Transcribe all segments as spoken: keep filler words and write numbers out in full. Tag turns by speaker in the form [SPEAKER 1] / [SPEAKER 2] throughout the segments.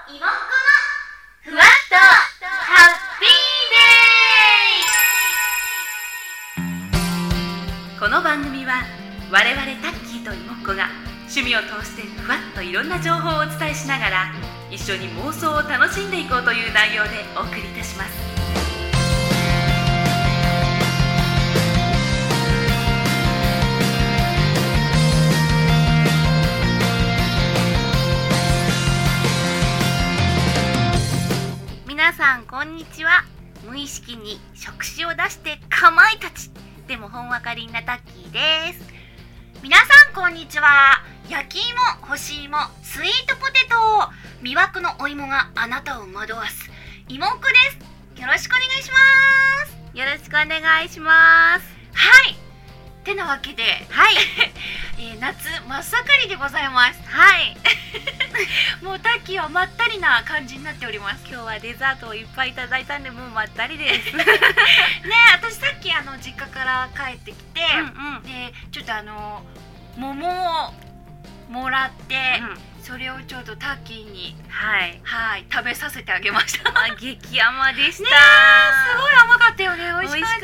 [SPEAKER 1] いもっこのふわっとハッピーデイ。この番組は我々タッキーといもっこが趣味を通してふわっといろんな情報をお伝えしながら一緒に妄想を楽しんでいこうという内容でお送りいたします。皆さんこんにちは。無意識に触手を出してかまいたちでもほんわかりんなタッキーです。
[SPEAKER 2] 皆さんこんにちは。焼き芋、干し芋、スイートポテト、魅惑のお芋があなたを惑わすいもっこです。よろしくお願いします。
[SPEAKER 1] よろしくお願いします。
[SPEAKER 2] はい、てなわけで、
[SPEAKER 1] はい、
[SPEAKER 2] えー、夏真っ盛りでございます。
[SPEAKER 1] はい
[SPEAKER 2] もうタッキーはまったりな感じになっております。
[SPEAKER 1] 今日はデザートをいっぱいいただいたんでもうまったりですね。
[SPEAKER 2] 私さっきあの実家から帰ってきて、うんうん、でちょっとあの桃をもらって、うん、それをちょっとタッキーに
[SPEAKER 1] はい
[SPEAKER 2] はい食べさせてあげました。
[SPEAKER 1] あ、激甘でした。
[SPEAKER 2] ね、すごい甘かったよね。美味しかった。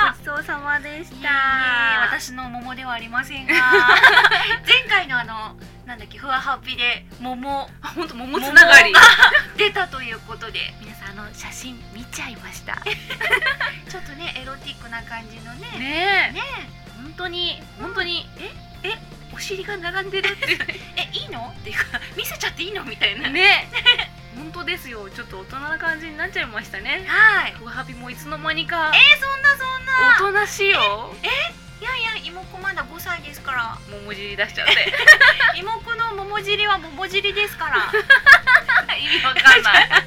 [SPEAKER 1] ごちそうさまでした。
[SPEAKER 2] いえいえ、私の桃ではありませんが前回のあのなんだっけ、ふわハッピで桃、
[SPEAKER 1] あ、ほんと桃つながり
[SPEAKER 2] 出たということで、
[SPEAKER 1] 皆さんあの写真見ちゃいました。
[SPEAKER 2] ちょっとねエロティックな感じのね。
[SPEAKER 1] ねえ、
[SPEAKER 2] ね
[SPEAKER 1] え、本当に本当に、うん、ええお尻が並んでるって
[SPEAKER 2] え、いいのっていうか見せちゃっていいのみたいな
[SPEAKER 1] ね。本当ですよ。ちょっと大人な感じになっちゃいましたね。
[SPEAKER 2] はい。
[SPEAKER 1] ふわハピもいつの間にか。
[SPEAKER 2] えー、そんなそんな。
[SPEAKER 1] おとなしいよ。
[SPEAKER 2] え、えいやいや、いもっこまだごさいですから。
[SPEAKER 1] 桃尻出しちゃって。
[SPEAKER 2] いもっこの桃尻は桃尻ですから。
[SPEAKER 1] 意味わかんない。はい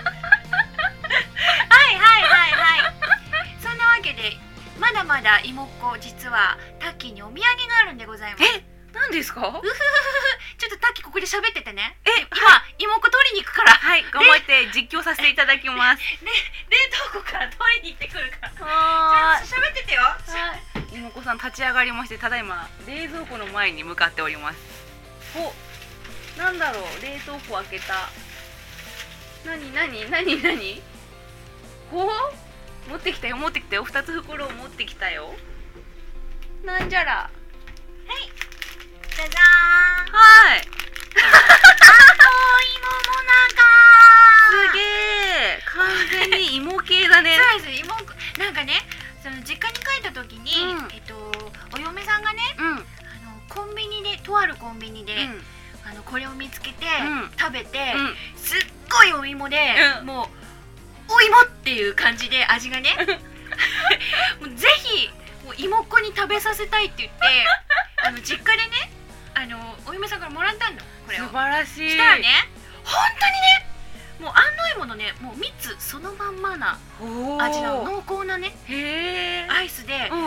[SPEAKER 2] はいはいはい。そんなわけでまだまだいもっこ実はタッキーにお土産があるんでございます。
[SPEAKER 1] え、何ですか？うふふふふ。
[SPEAKER 2] ちょっとタッキーここで喋っててね。
[SPEAKER 1] え、
[SPEAKER 2] 今、はい、いもっこ取りに行くから。
[SPEAKER 1] はい、頑張って実況させていただきます。
[SPEAKER 2] で、冷凍庫から取りに行ってくるから。
[SPEAKER 1] はーい。
[SPEAKER 2] ちょっと喋っててよ。はい。
[SPEAKER 1] いもっこさん立ち上がりまして、ただいま冷蔵庫の前に向かっております。お、なんだろう、冷凍庫開けた。なになになになに？ほう？持ってきたよ持ってきたよ。二つ袋を持ってきたよ。なんじゃら。はい。
[SPEAKER 2] じゃじゃーん。
[SPEAKER 1] はい。
[SPEAKER 2] あお芋もなか。
[SPEAKER 1] すげえ。完全に芋系だね。
[SPEAKER 2] そうです。芋なんかね、その実家に帰った時に、うん、えっとお嫁さんがね、うん、あのコンビニでとあるコンビニで、うん、あのこれを見つけて、うん、食べて、うん、すっごいお芋で、うん、もうお芋っていう感じで味がね、もうぜひもう芋っこに食べさせたいって言ってあの実家でね。あのお嫁さんからもらったのこれを。
[SPEAKER 1] 素晴らしい。
[SPEAKER 2] したらね、本当にね、もう安納芋のね、もう蜜そのまんまな味なの。濃厚なね、へアイスで、うん、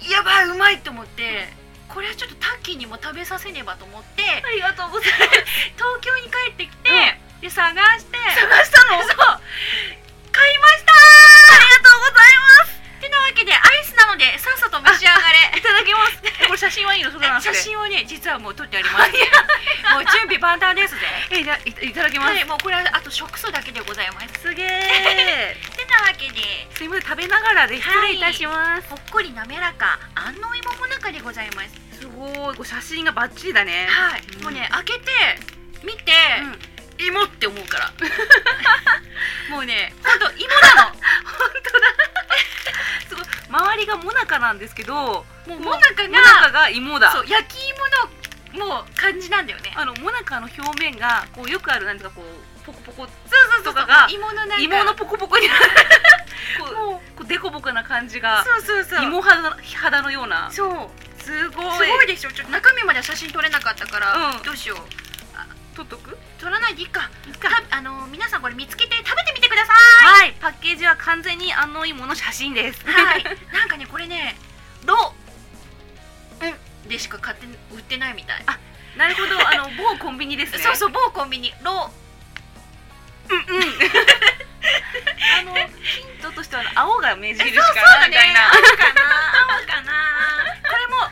[SPEAKER 2] やばいうまいと思って、これはちょっとタッキーにも食べさせねばと思って、
[SPEAKER 1] ありがとうございます。
[SPEAKER 2] 東京に帰ってきて、うん、で探して
[SPEAKER 1] 探したの。
[SPEAKER 2] そう買いました。
[SPEAKER 1] ありがとうございます。
[SPEAKER 2] てなわけでアイスなのでさっさと召し上がれ。
[SPEAKER 1] いただきます。これ写真はいいの？それなんて。
[SPEAKER 2] 写真をね、実はもう撮ってあります。もう準備万端ですぜ。
[SPEAKER 1] え、じゃいただきます。
[SPEAKER 2] はい、もうこれはあと食素だけでございます。
[SPEAKER 1] すげえ。
[SPEAKER 2] てなわけで、
[SPEAKER 1] すいません、食べながらで失礼いたします。
[SPEAKER 2] ほっこり滑らか安納芋もなかでございます。
[SPEAKER 1] すごい、これ写真がバッチリだね。
[SPEAKER 2] はい、うん、もうね開けて見て、うん、芋って思うから。もうね、ほんと芋なの。本当だ。
[SPEAKER 1] すごい、周りがもなかなんですけど、も
[SPEAKER 2] うもなかが、
[SPEAKER 1] もなかが芋だ。
[SPEAKER 2] そう、焼き芋のもう感じなんだよね。
[SPEAKER 1] あのもなかの表面がこうよくあるなんていうかこうポコポコ
[SPEAKER 2] そうそうそうとかが
[SPEAKER 1] 芋のなんか芋のポコポコになるこうこうデコボコな感じが、
[SPEAKER 2] そうそうそう、
[SPEAKER 1] 芋肌肌のような。
[SPEAKER 2] そう、
[SPEAKER 1] すごい
[SPEAKER 2] すごいでしょ。ちょっと中身までは写真撮れなかったから、うん、どうしよう。
[SPEAKER 1] 撮っとく？
[SPEAKER 2] 撮らないでいいか。いいか。あの皆さんこれ見つけて食べてみてください。
[SPEAKER 1] はい。パッケージは完全に安納芋の写真です。
[SPEAKER 2] はい。なんかねこれねロうんでしか買って売ってないみたい。
[SPEAKER 1] あ、なるほど。あの某コンビニですね。
[SPEAKER 2] そうそう、某コンビニロ
[SPEAKER 1] うんうん。あのヒントとしては青が目印かなみたいな。
[SPEAKER 2] 青かな青かな。これも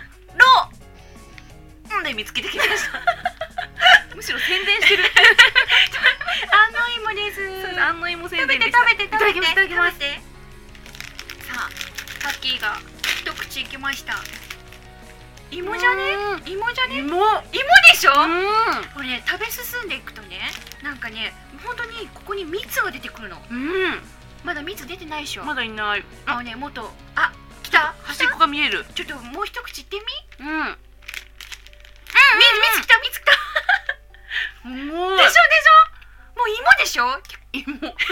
[SPEAKER 2] ロうんで見つけてきました。
[SPEAKER 1] むしろ宣伝してる。
[SPEAKER 2] べて食べて食べて
[SPEAKER 1] いただきます。
[SPEAKER 2] 食べて。さあタッキーが一口いきました。芋じゃね、芋じゃね、
[SPEAKER 1] 芋
[SPEAKER 2] 芋でしょ。これね、食べ進んでいくとね、なんかね、本当にここに蜜が出てくるの。
[SPEAKER 1] うん、
[SPEAKER 2] まだ蜜出てないでしょ。
[SPEAKER 1] まだいない。
[SPEAKER 2] あのね、もっと、あ、来た。
[SPEAKER 1] 端っこが見える。
[SPEAKER 2] ちょっともう一口いってみ。
[SPEAKER 1] うん。うん、
[SPEAKER 2] 蜜、蜜来た、蜜来た。
[SPEAKER 1] 芋
[SPEAKER 2] でしょでしょ。もう芋でしょ。
[SPEAKER 1] 芋。美味しい。
[SPEAKER 2] でし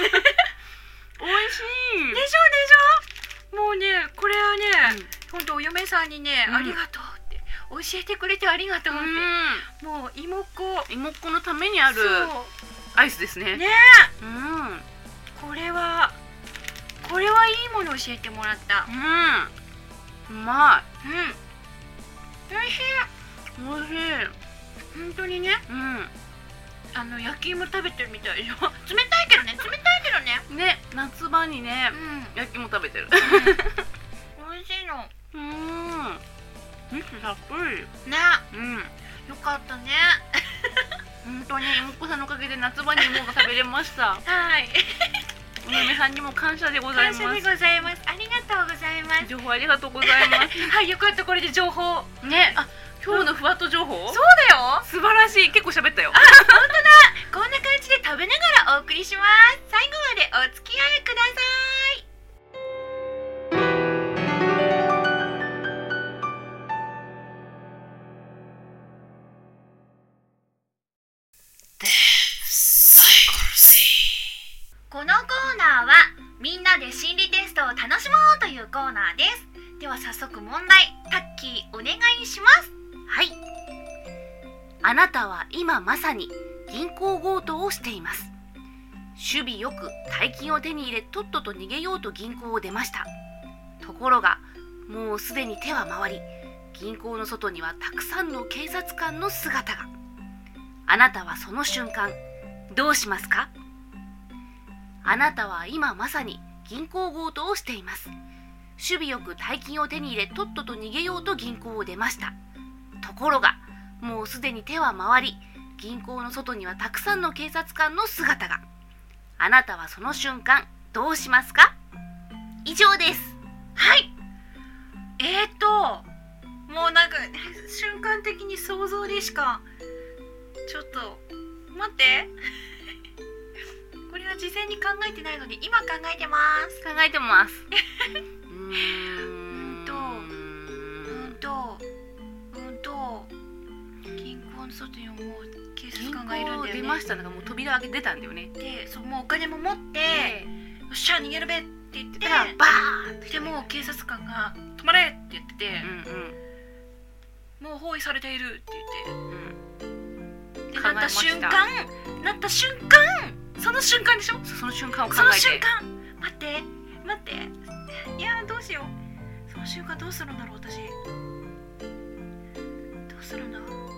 [SPEAKER 2] ょでしょ。もうね、これはね、本当お嫁さんにね、ありがとうって教えてくれてありがとうって、もう芋っこ
[SPEAKER 1] 芋っこのためにあるアイスですね。
[SPEAKER 2] ね
[SPEAKER 1] え、うん、
[SPEAKER 2] これはこれはいいもの教えてもらった。
[SPEAKER 1] うん、うま
[SPEAKER 2] い。うん、おいしい。
[SPEAKER 1] おいしい。
[SPEAKER 2] 本当にね、
[SPEAKER 1] うん、
[SPEAKER 2] あの焼き芋食べてるみたいでしょ。冷たいけどね、冷たいけどね。
[SPEAKER 1] ね、夏場にね、
[SPEAKER 2] うん、
[SPEAKER 1] 焼き芋食べてる。
[SPEAKER 2] 美味しいの。
[SPEAKER 1] うん、蜜たっぷり
[SPEAKER 2] ね。
[SPEAKER 1] うん、
[SPEAKER 2] よかったね。
[SPEAKER 1] 本当に芋っこさんのおかげで夏場に芋が食べれました。
[SPEAKER 2] はい。
[SPEAKER 1] お嫁さんにも感謝でございます。
[SPEAKER 2] 感謝でございます。ありがとうございます。
[SPEAKER 1] 情報ありがとうございます。
[SPEAKER 2] はい、よかった、これで情報。
[SPEAKER 1] ね、あ、今日のふわっと情報。
[SPEAKER 2] そうだよ。
[SPEAKER 1] 素晴らしい、結構喋ったよ。
[SPEAKER 2] あ、本当だ。こんな感じで食べながらお送りします。最後までお付き合いください。このコーナーはみんなで心理テストを楽しもうというコーナーです。では早速問題、タッキーお願いします。
[SPEAKER 1] はい。あなたは今まさに銀行強盗をしています。守備よく大金を手に入れ、とっとと逃げようと銀行を出ました。ところがもうすでに手は回り、銀行の外にはたくさんの警察官の姿が。あなたはその瞬間どうしますか？あなたは今まさに銀行強盗をしています。守備よく大金を手に入れ、とっとと逃げようと銀行を出ました。ところがもうすでに手は回り、銀行の外にはたくさんの警察官の姿が。あなたはその瞬間どうしますか？以上です。
[SPEAKER 2] はい。えーともうなんか瞬間的に想像でしか、ちょっと待ってこれは事前に考えてないので今考えてます。
[SPEAKER 1] 考えてますう
[SPEAKER 2] ーんとうんとうんと銀行の外にもう警察官がいるんだよね。
[SPEAKER 1] 銀行出ました。なんかもう扉開けてたんだよね。
[SPEAKER 2] で、そう、もうお金も持って、ね、よっしゃ逃げるべって言って
[SPEAKER 1] バーンって
[SPEAKER 2] でも警察官が止まれって言ってて、
[SPEAKER 1] うんうん、
[SPEAKER 2] もう包囲されているって言って、うん、でなった瞬間なった瞬間その瞬間でしょ。
[SPEAKER 1] その瞬間を考えて、
[SPEAKER 2] その瞬間待って待っていやどうしよう。その瞬間どうするんだろう私。どうするんだ。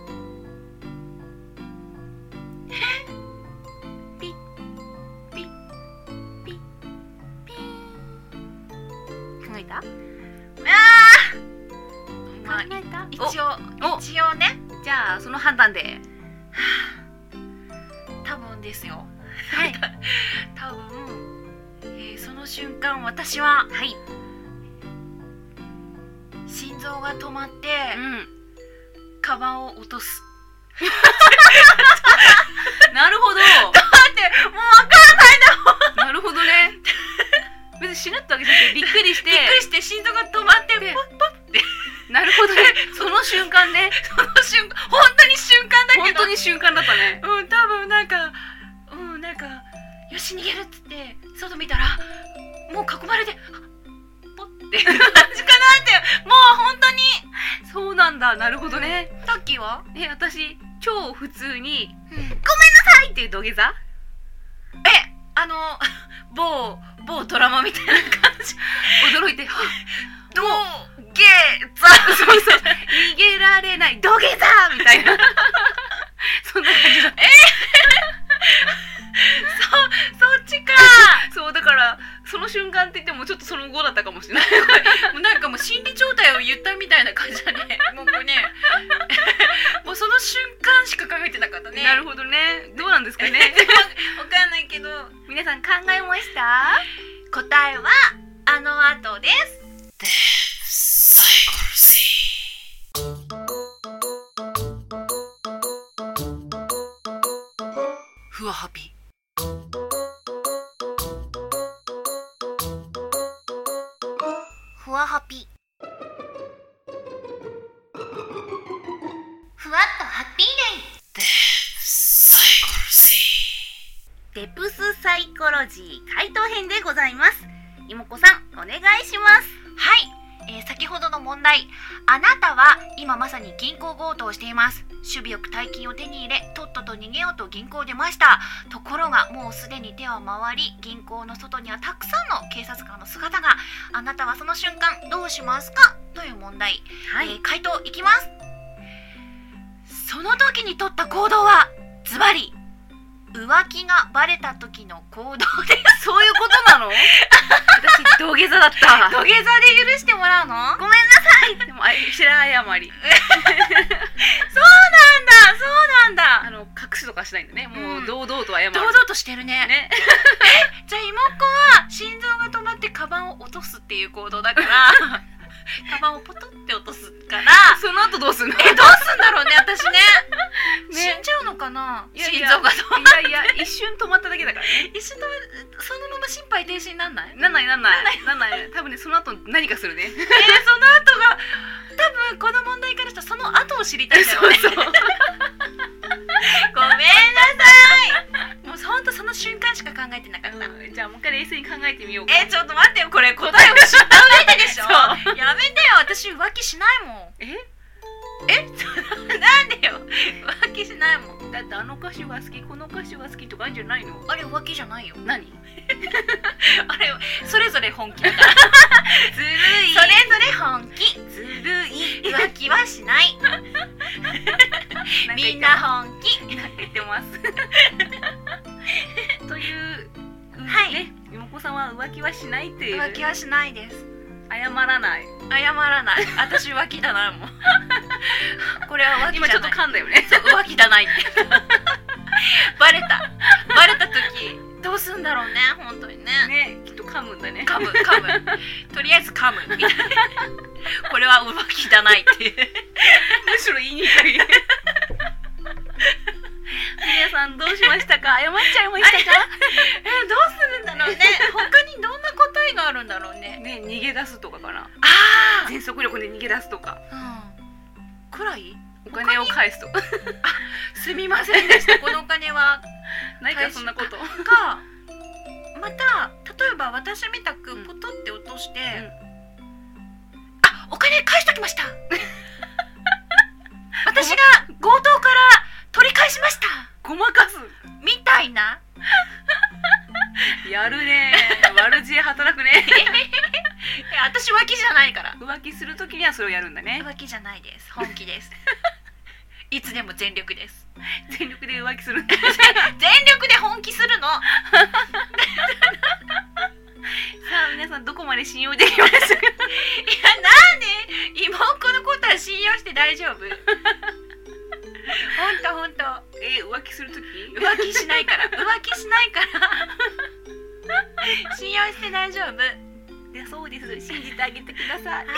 [SPEAKER 2] えピッピッピッピーン。
[SPEAKER 1] 考えた？
[SPEAKER 2] あー、まあ、
[SPEAKER 1] 考えた？
[SPEAKER 2] 一応一応ね。
[SPEAKER 1] じゃあその判断で。
[SPEAKER 2] 多分ですよ。
[SPEAKER 1] はい。
[SPEAKER 2] 多分、えー、その瞬間私は、
[SPEAKER 1] はい、
[SPEAKER 2] 心臓が止まって、
[SPEAKER 1] うん、
[SPEAKER 2] カバンを落とす。
[SPEAKER 1] なるほど。
[SPEAKER 2] だってもうわからない
[SPEAKER 1] な。なるほどね。別に死ぬってわけじゃなくてびっくりして
[SPEAKER 2] びっくりして心臓が止まってポッポッって。
[SPEAKER 1] なるほどね。その瞬間ね。
[SPEAKER 2] その瞬間本当に瞬間だけど。
[SPEAKER 1] 本当に瞬間だったね。
[SPEAKER 2] うん、多分なんかうんなんかよし逃げるっつって外見たらもう囲まれてポッって感じかなって。もう本当に
[SPEAKER 1] そうなんだ。なるほどね。
[SPEAKER 2] タッキーは？
[SPEAKER 1] え、私超普通に、
[SPEAKER 2] うん、ごめんな
[SPEAKER 1] さいっていう土下座。
[SPEAKER 2] え、あの某某ドラマみたいな感じ。
[SPEAKER 1] 驚いて
[SPEAKER 2] 土下座。
[SPEAKER 1] そうそう、逃げられない土下座みたいなそんな感じだった。え
[SPEAKER 2] ー、そそっちか。
[SPEAKER 1] そうだからその瞬間って言ってもちょっとその後だったかもしれない
[SPEAKER 2] もうなんかもう心理状態を言ったみたいな感じだね。もうこれねもうその瞬間しか考えてなかったね。
[SPEAKER 1] なるほどね。どうなんですかね
[SPEAKER 2] わかんないけけど、
[SPEAKER 1] 皆さん考えました？
[SPEAKER 2] 答えはあの後です。
[SPEAKER 1] ふわハピ。
[SPEAKER 2] ふわハピ。ふわっとハッピー
[SPEAKER 1] デイ。デプスサイコロジー回答編でございます。いもこさん、お願いします。
[SPEAKER 2] はい、えー、先ほどの問題。あなたは今まさに銀行強盗をしています。守備よく大金を手に入れ、とっとと逃げようと銀行を出ました。ところがもうすでに手は回り、銀行の外にはたくさんの警察官の姿が。あなたはその瞬間どうしますかという問題、はい。えー、回答いきます。その時に取った行動はズバリ浮気がバレた時の行動です。
[SPEAKER 1] そういうことなの？私土下座だった。
[SPEAKER 2] 土下座で許してもらうの？
[SPEAKER 1] ごめんなさい。でも白謝り。
[SPEAKER 2] そうなんだ、そうなんだ。
[SPEAKER 1] あの隠すとかしないんだね。もう堂々と謝る。
[SPEAKER 2] 堂々としてるね。
[SPEAKER 1] ね。
[SPEAKER 2] え、じゃあ妹は心臓が止まってカバンを落とすっていう行動だから。カバンをポトって落とすから。
[SPEAKER 1] その後どうすんの？
[SPEAKER 2] え、どうすんだろうね、私ね。死んじゃうのかな？
[SPEAKER 1] いやいや、
[SPEAKER 2] 心臓が止ま
[SPEAKER 1] いやいや、一瞬止まっただけだからね。
[SPEAKER 2] 一瞬止まる、そのまま心肺停止になんない？
[SPEAKER 1] なんないなんないなんない。多分ね、その後何かするね。
[SPEAKER 2] えー、その後が多分この問題からしたらその後を知りたいんだろうね。そうそう。ごめんなさい。もうほんとその瞬間しか考えてなかった。
[SPEAKER 1] うん、じゃあもう一回冷静に考えてみようか。
[SPEAKER 2] えー、ちょっと待ってよ、これ答えを知った上ででしょ。やめてよ、私浮気しないもん。
[SPEAKER 1] え
[SPEAKER 2] えなんでよ、浮気しないもん。
[SPEAKER 1] だってあの歌手が好き、この歌手が好きとかあるんじゃないの？
[SPEAKER 2] あれ浮気じゃないよ。
[SPEAKER 1] 何？
[SPEAKER 2] あれそれぞれ本気だから。ずるい。それぞれ本気。ずるい。浮気はしない。みんな本気。
[SPEAKER 1] なんか言ってます。という、
[SPEAKER 2] はい、
[SPEAKER 1] ね、いもこさんは浮気はしないっていう。
[SPEAKER 2] 浮気はしないです。
[SPEAKER 1] 謝らない。
[SPEAKER 2] 謝らない。私浮気だなもん。これは浮気じゃない。
[SPEAKER 1] 今ちょっと噛んだよね。
[SPEAKER 2] そう、浮気だないって。バレた。バレた時どうすんだろうね、本当にね。
[SPEAKER 1] ね、きっと噛むんだね。
[SPEAKER 2] 噛む噛む。とりあえず噛むみたいな。これは浮気だないっていう。
[SPEAKER 1] むしろ言いにくい。皆さんどうしましたか？謝っちゃいましたか？
[SPEAKER 2] え、どうするんだろうね。他にどんな答えがあるんだろうね。
[SPEAKER 1] ね、逃げ出すとかかな。
[SPEAKER 2] ああ、
[SPEAKER 1] 全速力で逃げ出すとか。
[SPEAKER 2] うん。くらい？
[SPEAKER 1] お金を返すとか。
[SPEAKER 2] あ、すみませんでした。このお金は
[SPEAKER 1] ないかそんなこと。
[SPEAKER 2] か、また例えば私みたくポトって落として、うん、あ、お金返しときました。私が強盗から取り返しました。
[SPEAKER 1] ごまかす
[SPEAKER 2] みたいな。
[SPEAKER 1] やるね。悪知恵働くね。
[SPEAKER 2] いや、私浮気じゃないから。
[SPEAKER 1] 浮気するときにはそれをやるんだね。
[SPEAKER 2] 浮気じゃないです。本気です。いつでも全力です。
[SPEAKER 1] 全力で浮気する。
[SPEAKER 2] 全力で本気するの。さ
[SPEAKER 1] あ皆さんどこまで信用できましたか？いや、
[SPEAKER 2] なんで妹のことは信用して大丈夫？ほんとほんと。
[SPEAKER 1] え、浮気するとき？
[SPEAKER 2] 浮気しないから。浮気しないから。信用して大丈夫。
[SPEAKER 1] いや、そうです。信じてあげてください。
[SPEAKER 2] はい。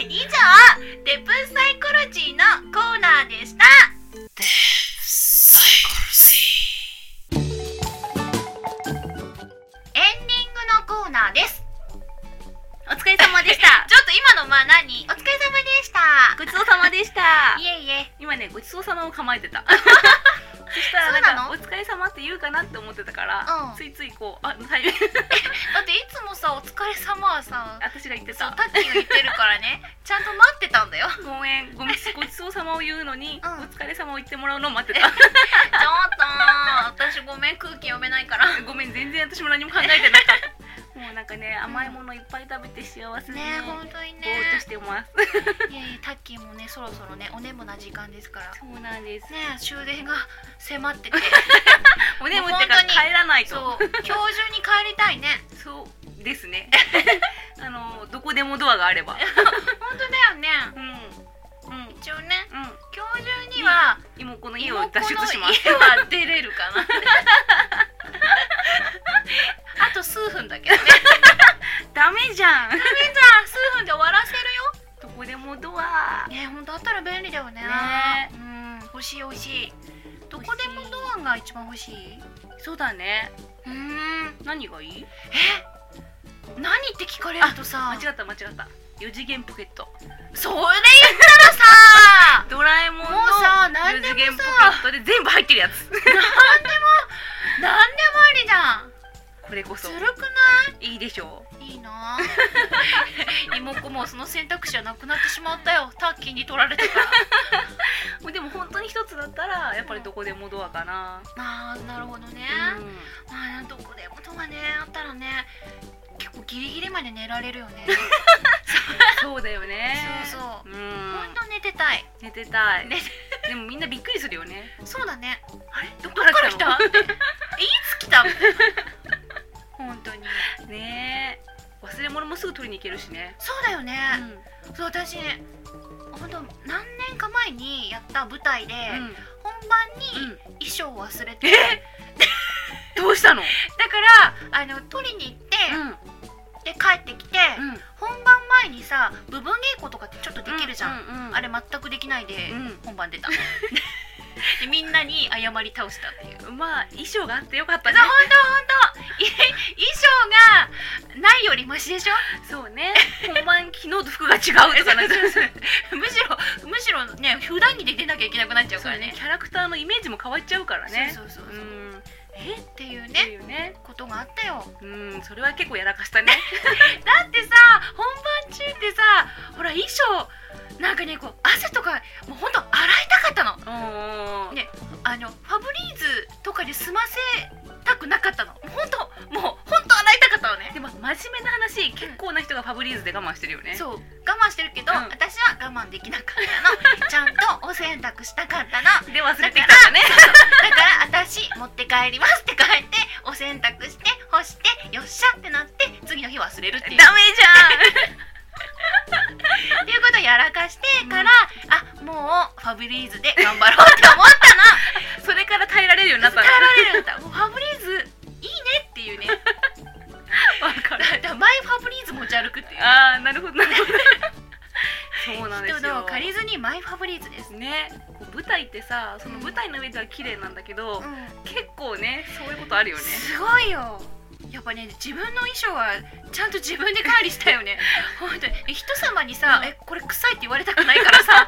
[SPEAKER 2] 以上、デプサイコロジーのコーナーでした。デプサイコロジー。エンディングのコーナーです。
[SPEAKER 1] お疲れ様でした。
[SPEAKER 2] ちょっと今のまあ何？お疲れ様でした。
[SPEAKER 1] ごちそうさまでした。
[SPEAKER 2] いえいえ。
[SPEAKER 1] 今ね、ごちそうさまを構えてた。そしたらなんかお疲れ様って言うかなって思ってたから、うん、ついついこう、あ、タイミング。だ
[SPEAKER 2] っていつもさ、お疲れ様はさ、
[SPEAKER 1] 私が言ってた。
[SPEAKER 2] そう、タッキーが言ってるからね。ちゃんと待ってたんだよ。
[SPEAKER 1] ごめん、ごめん、ごちそうさまを言うのに、うん、お疲れ様を言ってもらうのを待ってた。ちょっ
[SPEAKER 2] と、私ごめん、空気読めないから。
[SPEAKER 1] ごめん、全然私も何も考えてなかった。もうなんかね、甘いものいっぱい食べて幸せに
[SPEAKER 2] ね、本当にね、
[SPEAKER 1] ぼーっとしてます。
[SPEAKER 2] いやいや、タッキーもね、そろそろね、お眠な時間ですから。
[SPEAKER 1] そうなんです。
[SPEAKER 2] ね、終電が迫ってて。
[SPEAKER 1] お眠ってから帰らないと。
[SPEAKER 2] そう、今日中に帰りたいね。
[SPEAKER 1] そうですね。あの、どこでもドアがあれば。
[SPEAKER 2] 本当だよね。うん。うん、一応ね、うん、今日中には
[SPEAKER 1] 妹の家を脱出します。
[SPEAKER 2] 家は出れるかな。 数分だけどね
[SPEAKER 1] ダメじゃん
[SPEAKER 2] ダメじゃん、数分で終わらせるよ。
[SPEAKER 1] どこでもドア
[SPEAKER 2] ね、ほんとあったら便利だよね。
[SPEAKER 1] ね、
[SPEAKER 2] うん、欲しい欲しい。どこでもドアが一番欲しい。
[SPEAKER 1] そうだね。
[SPEAKER 2] うーん、
[SPEAKER 1] 何がいい？
[SPEAKER 2] え、何って聞かれるとさ、
[SPEAKER 1] 間違った間違った。よ次元ポケット。
[SPEAKER 2] それ言ったらさ
[SPEAKER 1] ドラえもんの
[SPEAKER 2] もうさ、何でも
[SPEAKER 1] よ次元ポケ
[SPEAKER 2] さ
[SPEAKER 1] ットで全部入ってるやつ
[SPEAKER 2] 何でも何でもありじゃん。
[SPEAKER 1] これこそ
[SPEAKER 2] ずるくない
[SPEAKER 1] いでしょ
[SPEAKER 2] う。いいな妹もうその選択肢はなくなってしまったよ。タッキーに取られたから
[SPEAKER 1] う。でも本当に一つだったらやっぱりどこでもドアかな。
[SPEAKER 2] あー、なるほどね、
[SPEAKER 1] うん、
[SPEAKER 2] まあどこでもドアね、あったらね、結構ギリギリまで寝られるよね
[SPEAKER 1] そうだよね。
[SPEAKER 2] そうそう、
[SPEAKER 1] うん、
[SPEAKER 2] ほんと寝てたい。
[SPEAKER 1] 寝てたい。
[SPEAKER 2] 寝
[SPEAKER 1] でもみんなびっくりするよね。
[SPEAKER 2] そうだね。
[SPEAKER 1] あれどっ
[SPEAKER 2] どっから来たっていつ来たみたいな本当に
[SPEAKER 1] ねえ、忘れ物もすぐ取りに行けるしね。
[SPEAKER 2] そうだよね、
[SPEAKER 1] うん、
[SPEAKER 2] そう、私ね、ほんと何年か前にやった舞台で、
[SPEAKER 1] うん、
[SPEAKER 2] 本番に衣装を忘れて、
[SPEAKER 1] うん、どうしたの？
[SPEAKER 2] だからあの取りに行って、
[SPEAKER 1] うん、
[SPEAKER 2] で帰ってきて、うん、本番前にさ部分稽古とかってちょっとできるじゃん、うんうんうん、あれ全くできないで、うん、本番出たでみんなに謝り倒したっていう。
[SPEAKER 1] まあ衣装があってよかったね。
[SPEAKER 2] ほんとほんと衣装がないよりマシでしょ。
[SPEAKER 1] そうね、本番昨日と服が違うとかなっちゃう
[SPEAKER 2] むしろむしろね、普段着で出なきゃいけなくなっちゃうからね。
[SPEAKER 1] キャラクターのイメージも変わっちゃうからね。
[SPEAKER 2] そうそうそうそう、
[SPEAKER 1] うん、
[SPEAKER 2] えっていうね、
[SPEAKER 1] っていうね
[SPEAKER 2] ことがあったよ。
[SPEAKER 1] うん、それは結構やらかしたね
[SPEAKER 2] だってさ、本番中ってさ、ほら衣装なんかね、こう汗とかもうほんと洗いたかったの。ね、あのファブリーズとかで済ませたくなかったの。ほんともうほんと洗いたかったのね。
[SPEAKER 1] でも真面目な話、結構な人がファブリーズで我慢してるよね。
[SPEAKER 2] そう、我慢してるけど、うん、私は我慢できなかったのちゃんとお洗濯したかったの
[SPEAKER 1] で忘れてきたんだね。
[SPEAKER 2] だから私持って帰りますって帰ってお洗濯して干してよっしゃってなって、次の日忘れるっていう。
[SPEAKER 1] ダメじゃん
[SPEAKER 2] っていうことをやらかしてから、うん、あ、もうファブリーズで頑張ろうって思ったの
[SPEAKER 1] それから耐えられるようになったの。
[SPEAKER 2] 耐えられるようになった。もうファブリーズいいねっていうね
[SPEAKER 1] わかる。
[SPEAKER 2] だからマイファブリーズ持ち歩くっていう。
[SPEAKER 1] あー、なるほどなるほどそうなんですよ。
[SPEAKER 2] 人のを借りずにマイファブリーズです
[SPEAKER 1] ね。こう舞台ってさ、その舞台の上では綺麗なんだけど、
[SPEAKER 2] うん、
[SPEAKER 1] 結構ね、そういうことあるよね。
[SPEAKER 2] すごいよ。やっぱね、自分の衣装はちゃんと自分で管理したよね本当に人様にさ、うん、え、これ臭いって言われたくないからさ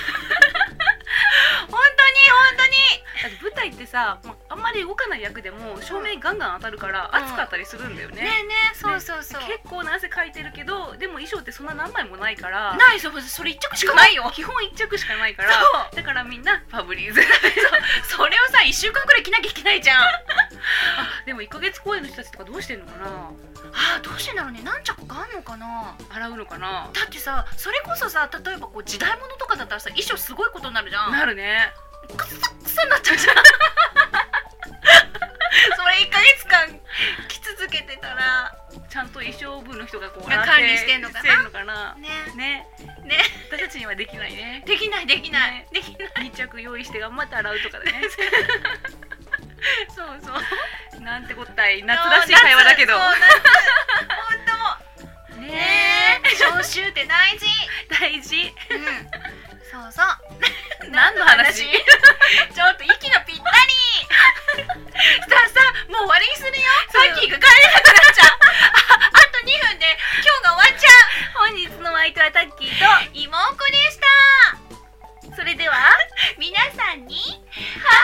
[SPEAKER 2] 本当に本当に。
[SPEAKER 1] だって舞台ってさ、まあんまり動かない役でも照明ガンガン当たるから暑かったりするんだよね。
[SPEAKER 2] ねえねえ、そうそうそう、
[SPEAKER 1] ね、結構な汗かいてるけど、でも衣装ってそんな何枚もないから。
[SPEAKER 2] ない、そそれ一着しかないよ。
[SPEAKER 1] 基本一着しかないから、だからみんなファブリーズ
[SPEAKER 2] そ, それをさいっしゅうかんくらい着なきゃいけないじゃんあ、
[SPEAKER 1] でもいっかげつ公演の人たちとかどうしてんのかな。
[SPEAKER 2] あー、どうしてんだろうね。何着かあんのかな。
[SPEAKER 1] 洗うのかな。
[SPEAKER 2] だってさ、それこそさ、例えばこう時代物とかだったらさ、衣装すごいことになるじゃん。
[SPEAKER 1] なるね。
[SPEAKER 2] クサクサになっちゃうじゃんそれいっかげつかん着続けてたら、
[SPEAKER 1] ちゃんと衣装部の人がこう
[SPEAKER 2] 管理してんのかな。
[SPEAKER 1] してんのかな。
[SPEAKER 2] ね
[SPEAKER 1] ね
[SPEAKER 2] ね、
[SPEAKER 1] 私たちにはできないね。
[SPEAKER 2] できないできない、
[SPEAKER 1] ね、
[SPEAKER 2] できない。
[SPEAKER 1] に着用意して頑張って洗うとかね
[SPEAKER 2] そうそう、
[SPEAKER 1] なんてこったい。夏らしい会話だけど。
[SPEAKER 2] 本当ねえ、消臭って大事
[SPEAKER 1] 大事、
[SPEAKER 2] うん、そうそう
[SPEAKER 1] 何の話
[SPEAKER 2] ちょっと息のぴったりさあさあ、もう終わりにするよ。さっきが帰れなくなっちゃうあ, あとにふんで今日が終わっちゃう。
[SPEAKER 1] 本日のお相手はタッキーと
[SPEAKER 2] 妹子でした。
[SPEAKER 1] それでは
[SPEAKER 2] 皆さんに
[SPEAKER 1] ハ